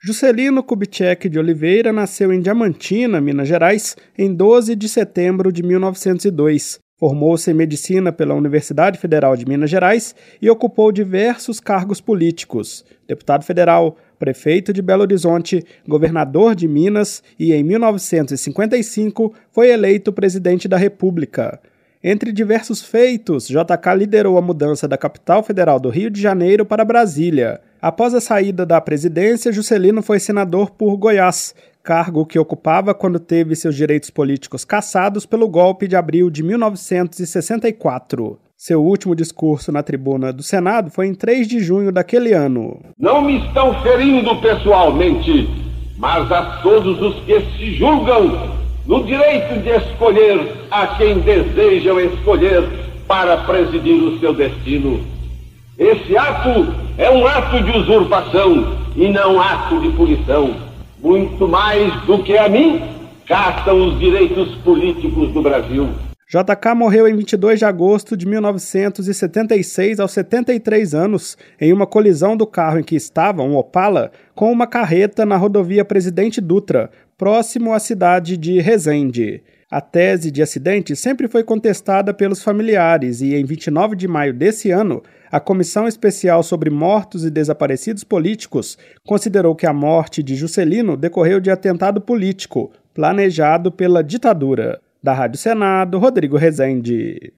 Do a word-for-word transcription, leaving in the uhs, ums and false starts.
Juscelino Kubitschek de Oliveira nasceu em Diamantina, Minas Gerais, em doze de setembro de mil novecentos e dois. Formou-se em medicina pela Universidade Federal de Minas Gerais e ocupou diversos cargos políticos: deputado federal, prefeito de Belo Horizonte, governador de Minas e, em mil novecentos e cinquenta e cinco, foi eleito presidente da República. Entre diversos feitos, J K liderou a mudança da capital federal do Rio de Janeiro para Brasília. Após a saída da presidência, Juscelino foi senador por Goiás, cargo que ocupava quando teve seus direitos políticos cassados pelo golpe de abril de mil novecentos e sessenta e quatro. Seu último discurso na tribuna do Senado foi em três de junho daquele ano. Não me estão ferindo pessoalmente, mas a todos os que se julgam no direito de escolher a quem desejam escolher para presidir o seu destino. Esse ato é um ato de usurpação e não ato de punição. Muito mais do que a mim, caçam os direitos políticos do Brasil. J K morreu em vinte e dois de agosto de mil novecentos e setenta e seis, aos setenta e três anos, em uma colisão do carro em que estava, um Opala, com uma carreta na rodovia Presidente Dutra, próximo à cidade de Resende. A tese de acidente sempre foi contestada pelos familiares e, em vinte e nove de maio desse ano, a Comissão Especial sobre Mortos e Desaparecidos Políticos considerou que a morte de Juscelino decorreu de atentado político, planejado pela ditadura. Da Rádio Senado, Rodrigo Rezende.